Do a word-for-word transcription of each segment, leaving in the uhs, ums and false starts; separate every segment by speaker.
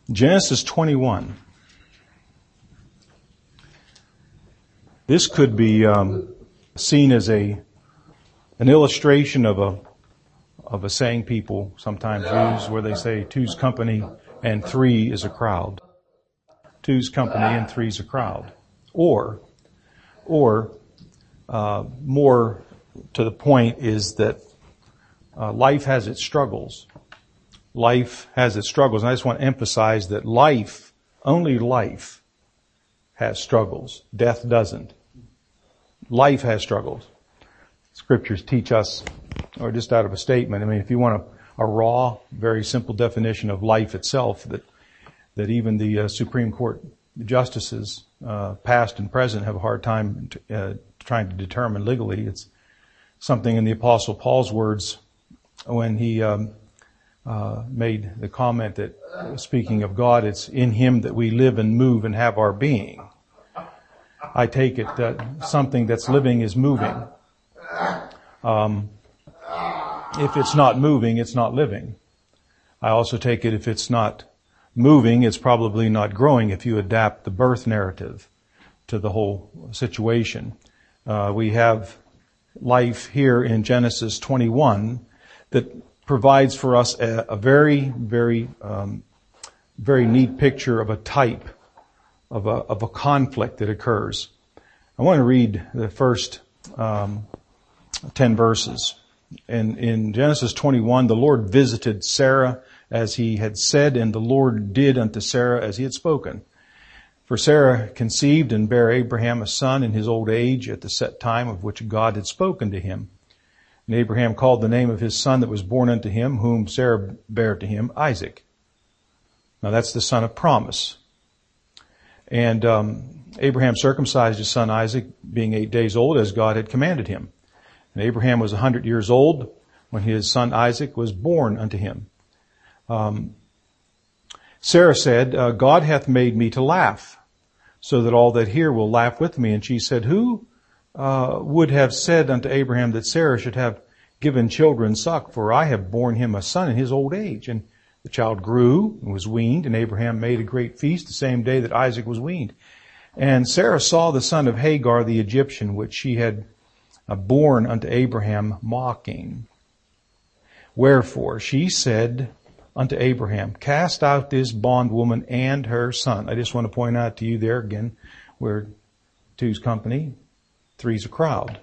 Speaker 1: Genesis twenty-one. This could be um, seen as a an illustration of a of a saying people sometimes use, where they say two's company and three is a crowd. Two's company and three's a crowd. Or, or uh, more to the point is that uh, life has its struggles. Life has its struggles. And I just want to emphasize that life, only life, has struggles. Death doesn't. Life has struggles. Scriptures teach us, or just out of a statement, I mean, if you want a, a raw, very simple definition of life itself, that that even the uh, Supreme Court justices, uh, past and present, have a hard time t- uh, trying to determine legally. It's something in the Apostle Paul's words when he um, uh, made the comment that, uh, speaking of God, it's in Him that we live and move and have our being. I take it that something that's living is moving. Um, if it's not moving, it's not living. I also take it if it's not moving, it's probably not growing if you adapt the birth narrative to the whole situation. Uh, we have life here in Genesis twenty-one that provides for us a, a very, very, um, very neat picture of a type of a, of a conflict that occurs. I want to read the first um, ten verses. And in Genesis twenty-one, the Lord visited Sarah as He had said, and the Lord did unto Sarah as He had spoken. For Sarah conceived and bare Abraham a son in his old age at the set time of which God had spoken to him. And Abraham called the name of his son that was born unto him, whom Sarah bare to him, Isaac. Now that's the son of promise. And um, Abraham circumcised his son Isaac, being eight days old, as God had commanded him. And Abraham was a hundred years old when his son Isaac was born unto him. Um, Sarah said, uh, God hath made me to laugh, so that all that hear will laugh with me. And she said, Who uh, would have said unto Abraham that Sarah should have given children suck? For I have borne him a son in his old age. And the child grew and was weaned, and Abraham made a great feast the same day that Isaac was weaned. And Sarah saw the son of Hagar the Egyptian, which she had uh, borne unto Abraham, mocking. Wherefore she said unto Abraham, Cast out this bondwoman and her son. I just want to point out to you there again, where two's company, three's a crowd.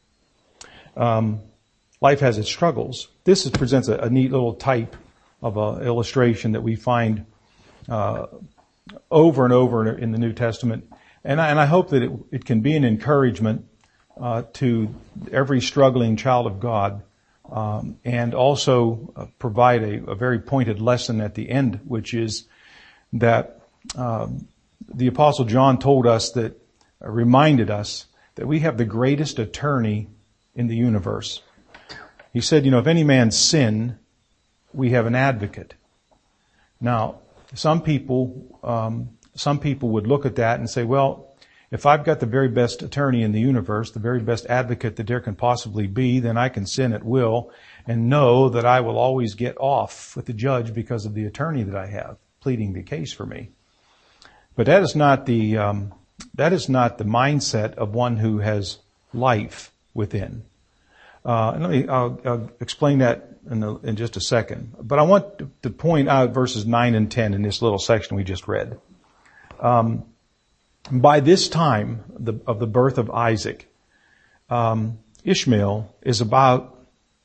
Speaker 1: Um, life has its struggles. This is, presents a, a neat little type of an illustration that we find uh, over and over in the New Testament. And I, and I hope that it, it can be an encouragement uh, to every struggling child of God. Um, and also uh, provide a, a very pointed lesson at the end, which is that um, the Apostle John told us that, uh, reminded us that we have the greatest attorney in the universe. He said, you know, if any man sin, we have an advocate. Now, some people, um, some people would look at that and say, well, if I've got the very best attorney in the universe, the very best advocate that there can possibly be, then I can sin at will and know that I will always get off with the judge because of the attorney that I have pleading the case for me. But that is not the um, that is not the mindset of one who has life within. Uh, and let me I'll, I'll explain that in, a, in just a second. But I want to, to point out verses nine and ten in this little section we just read. Um, By this time the, of the birth of Isaac, um, Ishmael is about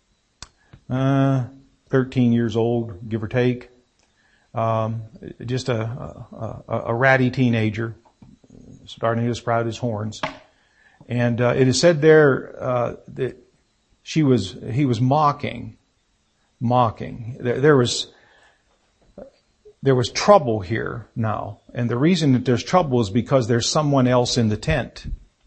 Speaker 1: uh, thirteen years old, give or take. Um, just a, a, a ratty teenager, starting to sprout his horns. And uh, it is said there uh, that she was he was mocking, mocking. There, there was. There was trouble here now. And the reason that there's trouble is because there's someone else in the tent.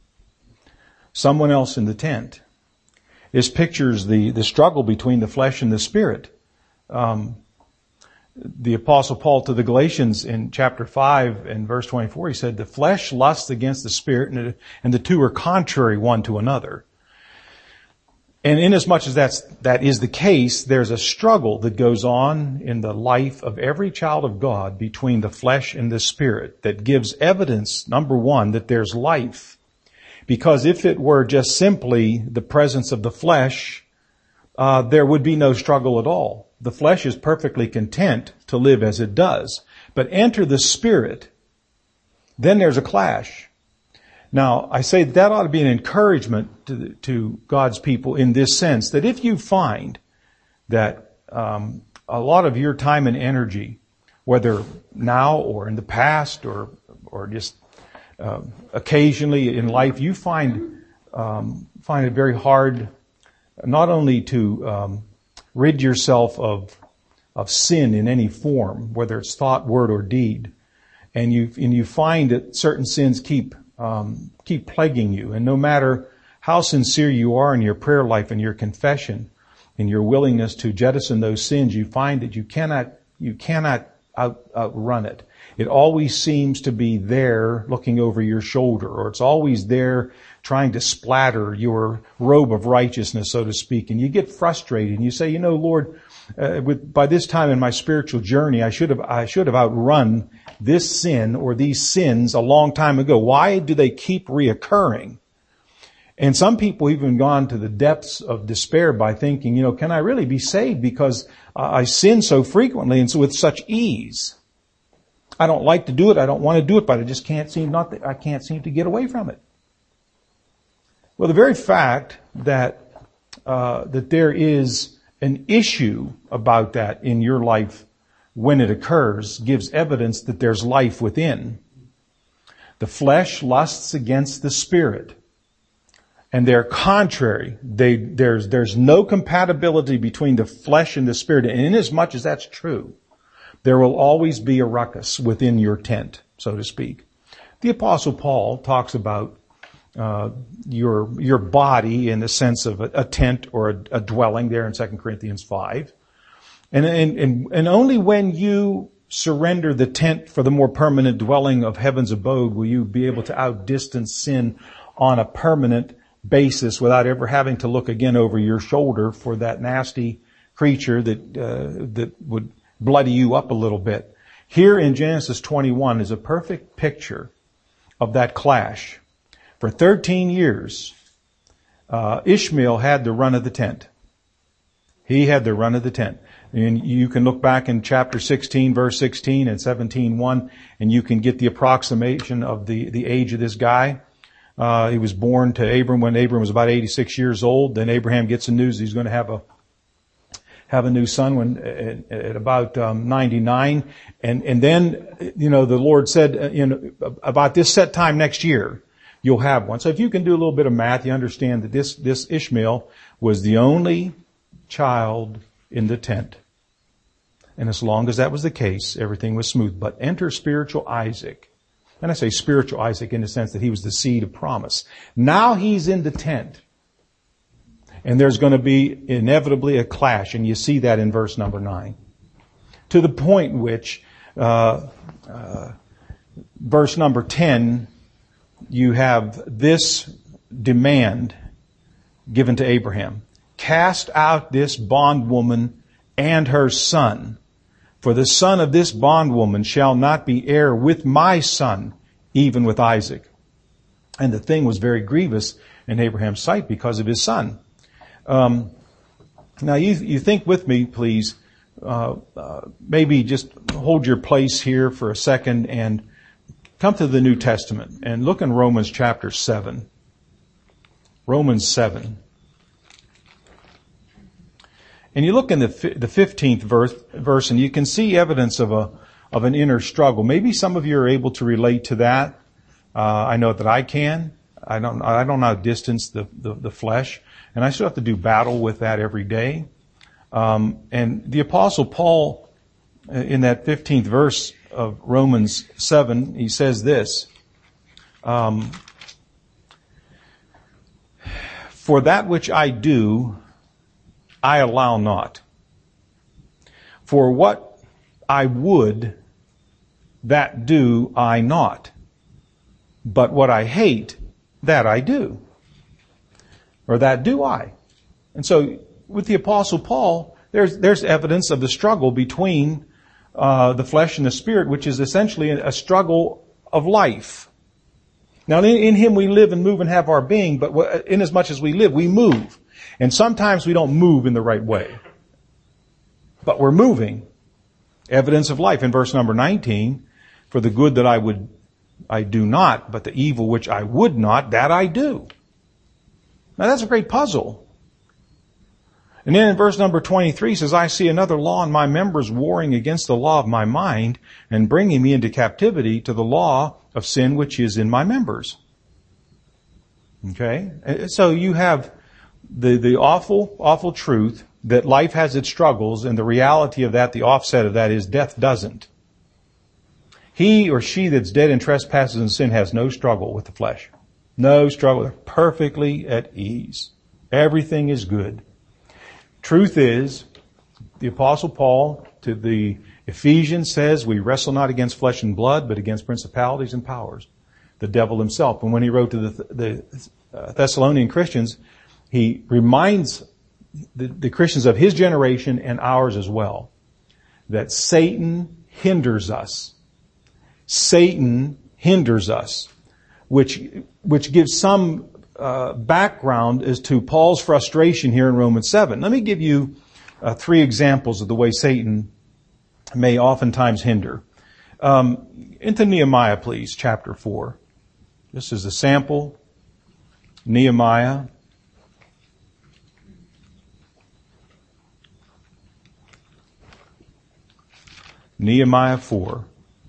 Speaker 1: Someone else in the tent. This pictures the, the struggle between the flesh and the spirit. Um, the Apostle Paul to the Galatians in chapter five and verse twenty-four, he said, the flesh lusts against the spirit, and, and the two are contrary one to another. And inasmuch as that's, that is the case, there's a struggle that goes on in the life of every child of God between the flesh and the spirit that gives evidence, number one, that there's life. Because if it were just simply the presence of the flesh, uh, there would be no struggle at all. The flesh is perfectly content to live as it does. But enter the spirit, then there's a clash. Now, I say that ought to be an encouragement to, to God's people in this sense, that if you find that um, a lot of your time and energy, whether now or in the past or or just uh, occasionally in life, you find um, find it very hard not only to um, rid yourself of of sin in any form, whether it's thought, word, or deed, and you and you find that certain sins keep Um, keep plaguing you. And no matter how sincere you are in your prayer life and your confession and your willingness to jettison those sins, you find that you cannot, you cannot out, outrun it. It always seems to be there looking over your shoulder, or it's always there trying to splatter your robe of righteousness, so to speak. And you get frustrated and you say, you know, Lord, uh, with, by this time in my spiritual journey, I should have, I should have outrun this sin or these sins a long time ago. Why do they keep reoccurring? And some people even gone to the depths of despair by thinking, you know, can I really be saved because uh, I sin so frequently and so with such ease? I don't like to do it. I don't want to do it, but I just can't seem not that I can't seem to get away from it. Well, the very fact that uh, that there is an issue about that in your life when it occurs gives evidence that there's life within. The flesh lusts against the spirit, and they're contrary. They, there's, there's no compatibility between the flesh and the spirit. And inasmuch as that's true, there will always be a ruckus within your tent, so to speak. The Apostle Paul talks about uh, your your body in the sense of a, a tent or a, a dwelling there in Second Corinthians five. And, and, and, and only when you surrender the tent for the more permanent dwelling of heaven's abode will you be able to outdistance sin on a permanent basis without ever having to look again over your shoulder for that nasty creature that uh, that would bloody you up a little bit. Here in Genesis twenty-one is a perfect picture of that clash. For thirteen years, uh, Ishmael had the run of the tent. He had the run of the tent. And you can look back in chapter sixteen, verse sixteen and seventeen one, and you can get the approximation of the, the age of this guy. Uh, he was born to Abram when Abram was about eighty-six years old. Then Abraham gets the news he's going to have a have a new son when at, at about um, ninety-nine. And, and then, you know, the Lord said, uh, you know, about this set time next year, you'll have one. So if you can do a little bit of math, you understand that this, this Ishmael was the only child in the tent. And as long as that was the case, everything was smooth. But enter spiritual Isaac. And I say spiritual Isaac in the sense that he was the seed of promise. Now he's in the tent. And there's going to be inevitably a clash. And you see that in verse number nine. To the point which, uh, uh, verse number ten, you have this demand given to Abraham. Cast out this bondwoman and her son. For the son of this bondwoman shall not be heir with my son, even with Isaac. And the thing was very grievous in Abraham's sight because of his son. Um, now you, you think with me, please, uh, uh, maybe just hold your place here for a second and come to the New Testament and look in Romans chapter seven. Romans seven. And you look in the the fifteenth verse, verse, and you can see evidence of a of an inner struggle. Maybe some of you are able to relate to that. Uh, I know that I can. I don't. I don't outdistance the, the the flesh, and I still have to do battle with that every day. Um, and the Apostle Paul, in that fifteenth verse of Romans seven, he says this: um, "For that which I do, I allow not. For what I would, that do I not. But what I hate, that I do." Or that do I. And so with the Apostle Paul, there's, there's evidence of the struggle between uh, the flesh and the spirit, which is essentially a, a struggle of life. Now in, in Him we live and move and have our being, but in as much as we live, we move. And sometimes we don't move in the right way. But we're moving. Evidence of life. In verse number nineteen, for the good that I would, I do not, but the evil which I would not, that I do. Now that's a great puzzle. And then in verse number twenty-three says, I see another law in my members warring against the law of my mind and bringing me into captivity to the law of sin which is in my members. Okay? So you have the, the awful, awful truth that life has its struggles, and the reality of that, the offset of that is death doesn't. He or she that's dead in trespasses and sin has no struggle with the flesh. No struggle. They're perfectly at ease. Everything is good. Truth is, the Apostle Paul to the Ephesians says, we wrestle not against flesh and blood, but against principalities and powers. The devil himself. And when he wrote to the, the uh, Thessalonian Christians, he reminds the, the Christians of his generation and ours as well, that Satan hinders us. Satan hinders us, which, which gives some uh, background as to Paul's frustration here in Romans seven. Let me give you uh, three examples of the way Satan may oftentimes hinder. Um, into Nehemiah, please, chapter four. This is a sample. Nehemiah. Nehemiah four.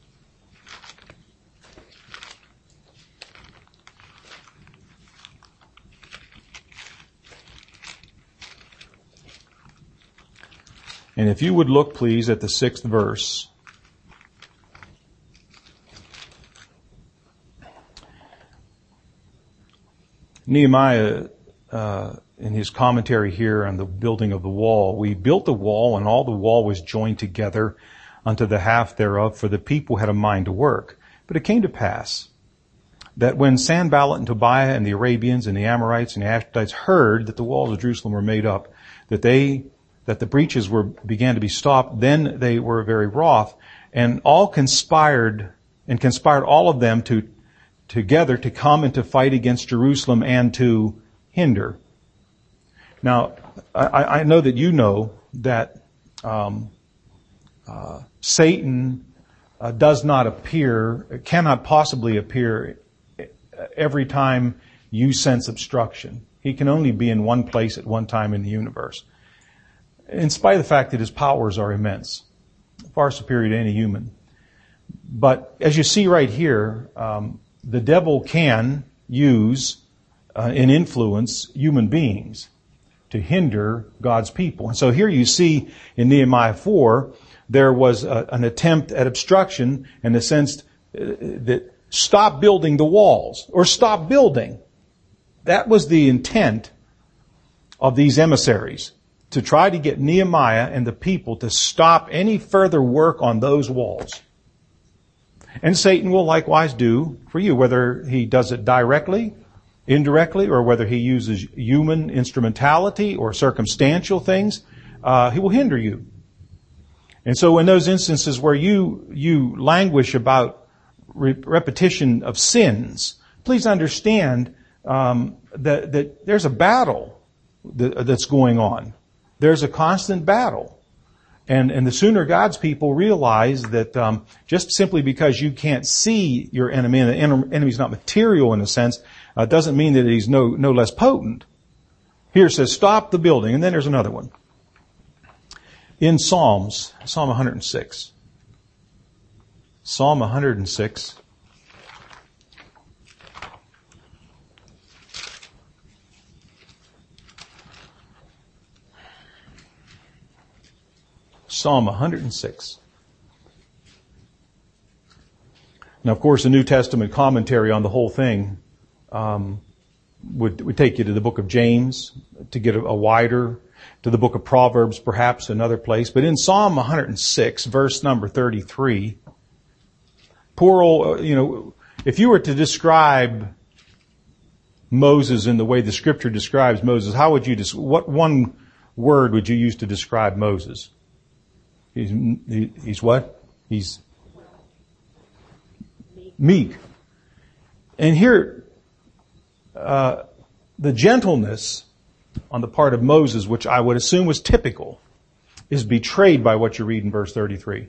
Speaker 1: And if you would look, please, at the sixth verse. Nehemiah, uh, in his commentary here on the building of the wall, we built the wall, and all the wall was joined together unto the half thereof, for the people had a mind to work. But it came to pass that when Sanballat and Tobiah and the Arabians and the Amorites and the Ashdodites heard that the walls of Jerusalem were made up, that they that the breaches were began to be stopped, then they were very wroth, and all conspired and conspired all of them to together to come and to fight against Jerusalem and to hinder. Now, I, I know that you know that um, uh, Satan uh, does not appear, cannot possibly appear every time you sense obstruction. He can only be in one place at one time in the universe, in spite of the fact that his powers are immense, far superior to any human. But as you see right here, um, the devil can use uh, and influence human beings to hinder God's people. And so here you see in Nehemiah four, there was a, an attempt at obstruction in the sense that stop building the walls or stop building. That was the intent of these emissaries, to try to get Nehemiah and the people to stop any further work on those walls. And Satan will likewise do for you, whether he does it directly, indirectly, or whether he uses human instrumentality or circumstantial things, uh, he will hinder you. And so in those instances where you, you languish about re- repetition of sins, please understand um, that, that there's a battle that, that's going on. There's a constant battle. And, and the sooner God's people realize that um, just simply because you can't see your enemy, and the en- enemy's not material in a sense, uh, doesn't mean that he's no, no less potent. Here it says, stop the building. And then there's another one. In Psalms, Psalm one hundred six. Psalm one hundred six. Psalm one hundred six. Now, of course, the New Testament commentary on the whole thing um, would, would take you to the book of James to get a, a wider, to the book of Proverbs, perhaps another place. But in Psalm one hundred six, verse number thirty-three, poor old, you know, if you were to describe Moses in the way the Scripture describes Moses, how would you, des- what one word would you use to describe Moses? He's, he, he's what? He's meek. And here, uh, the gentleness on the part of Moses, which I would assume was typical, is betrayed by what you read in verse thirty-three.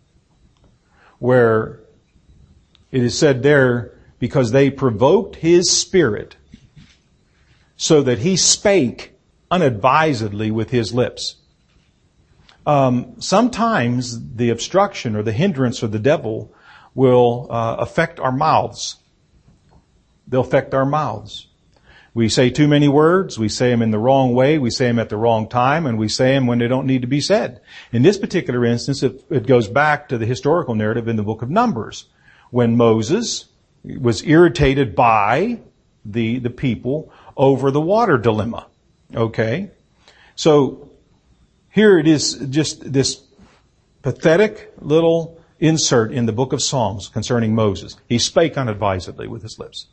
Speaker 1: Where it is said there, because they provoked his spirit, so that he spake unadvisedly with his lips. Um, sometimes the obstruction or the hindrance of the devil will uh, affect our mouths. They'll affect our mouths. We say too many words, we say them in the wrong way, we say them at the wrong time, and we say them when they don't need to be said. In this particular instance, it, it goes back to the historical narrative in the book of Numbers, when Moses was irritated by the, the people over the water dilemma. Okay? So, here it is, just this pathetic little insert in the book of Psalms concerning Moses. He spake unadvisedly with his lips.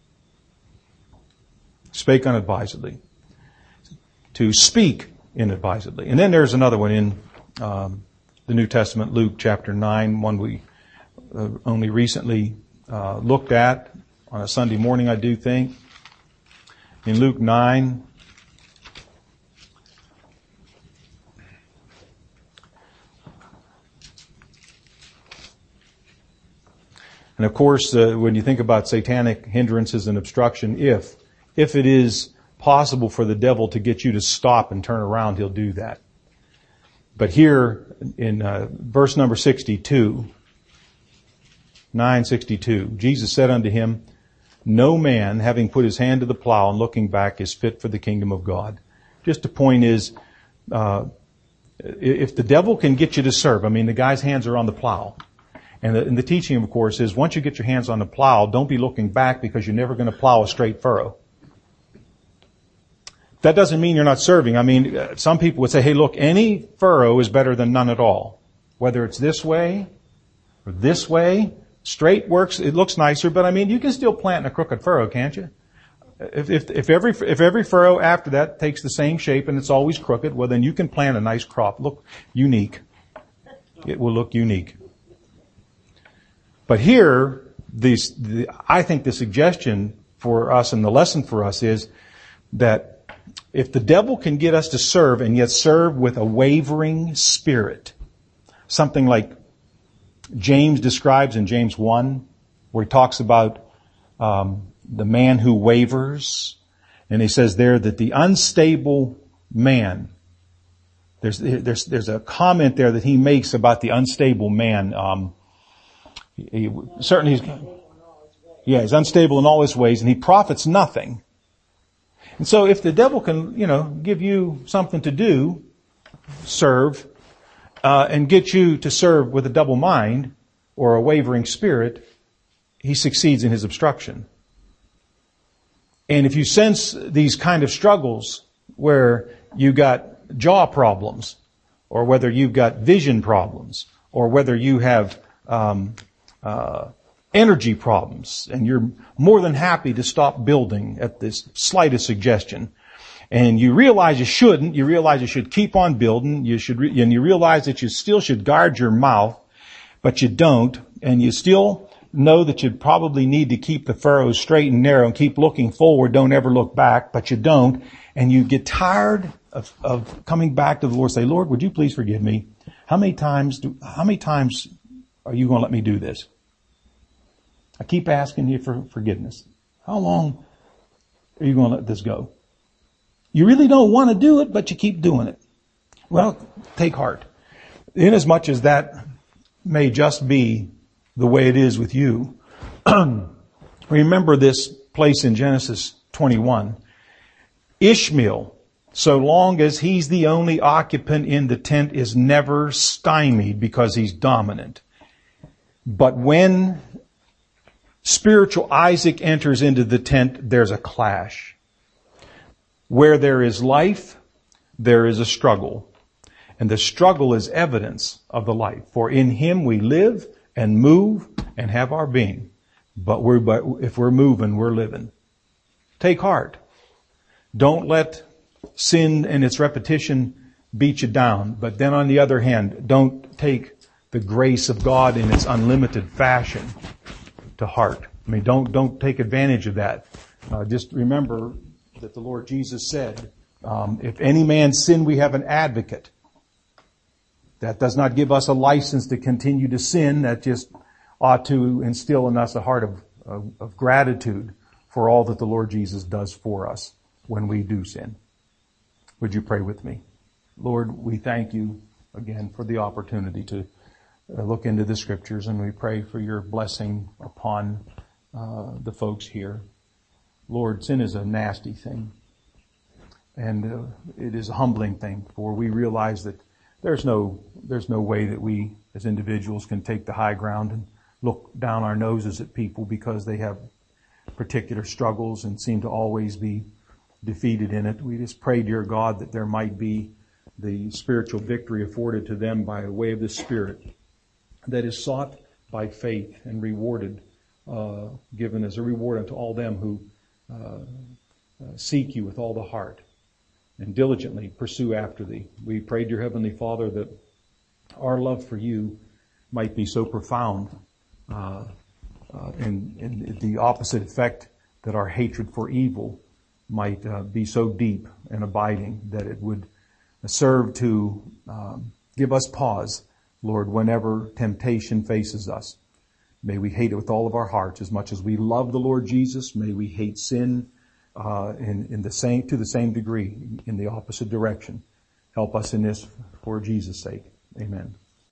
Speaker 1: Spake unadvisedly. To speak inadvisedly. And then there's another one in um, the New Testament, Luke chapter nine, one we uh, only recently uh, looked at on a Sunday morning, I do think. In Luke nine, and of course, uh, when you think about satanic hindrances and obstruction, if If it is possible for the devil to get you to stop and turn around, he'll do that. But here in uh, verse number sixty-two, nine sixty-two, Jesus said unto him, no man, having put his hand to the plow and looking back, is fit for the kingdom of God. Just the point is, uh, if the devil can get you to serve, I mean, the guy's hands are on the plow. And the, and the teaching, of course, is once you get your hands on the plow, don't be looking back because you're never going to plow a straight furrow. That doesn't mean you're not serving. I mean, some people would say, hey, look, any furrow is better than none at all. Whether it's this way or this way, straight works, it looks nicer, but I mean, you can still plant in a crooked furrow, can't you? If, if, if every, if every furrow after that takes the same shape and it's always crooked, well then you can plant a nice crop. Look unique. It will look unique. But here, these, the, I think the suggestion for us and the lesson for us is that if the devil can get us to serve and yet serve with a wavering spirit, something like James describes in James one, where he talks about um, the man who wavers, and he says there that the unstable man, there's there's there's a comment there that he makes about the unstable man. Um, he, he, certainly, he's, yeah, he's unstable in all his ways, and he profits nothing. And so if the devil can, you know, give you something to do, serve, uh, and get you to serve with a double mind or a wavering spirit, he succeeds in his obstruction. And if you sense these kind of struggles where you got jaw problems, or whether you've got vision problems, or whether you have um, uh energy problems, and you're more than happy to stop building at this slightest suggestion, and you realize you shouldn't, you realize you should keep on building, you should, re- and you realize that you still should guard your mouth, but you don't, and you still know that you probably need to keep the furrows straight and narrow and keep looking forward, don't ever look back, but you don't, and you get tired of, of coming back to the Lord, say, Lord, would you please forgive me? How many times do, how many times are you going to let me do this? I keep asking you for forgiveness. How long are you going to let this go? You really don't want to do it, but you keep doing it. Well, take heart. Inasmuch as that may just be the way it is with you, remember this place in Genesis twenty-one. Ishmael, so long as he's the only occupant in the tent, is never stymied because he's dominant. But when spiritual Isaac enters into the tent, there's a clash. Where there is life, there is a struggle. And the struggle is evidence of the life. For in him we live and move and have our being. But we're, but if we're moving, we're living. take heart. Don't let sin and its repetition beat you down. But then on the other hand, don't take the grace of God in its unlimited fashion to heart. I mean, don't, don't take advantage of that. Uh, just remember that the Lord Jesus said, um, if any man sin, we have an advocate. That does not give us a license to continue to sin. That just ought to instill in us a heart of, of, of gratitude for all that the Lord Jesus does for us when we do sin. Would you pray with me? Lord, we thank you again for the opportunity to look into the Scriptures, and we pray for your blessing upon uh, the folks here. Lord, sin is a nasty thing, and uh, it is a humbling thing, for we realize that there's no there's no way that we as individuals can take the high ground and look down our noses at people because they have particular struggles and seem to always be defeated in it. We just pray, dear God, that there might be the spiritual victory afforded to them by way of the Spirit that is sought by faith and rewarded, uh, given as a reward unto all them who uh, uh, seek you with all the heart and diligently pursue after thee. We pray, dear Heavenly Father, that our love for you might be so profound uh, uh, and, and the opposite effect that our hatred for evil might uh, be so deep and abiding that it would serve to um, give us pause, Lord, whenever temptation faces us. May we hate it with all of our hearts as much as we love the Lord Jesus. May we hate sin uh, in, in the same to the same degree in the opposite direction. Help us in this for Jesus' sake. Amen.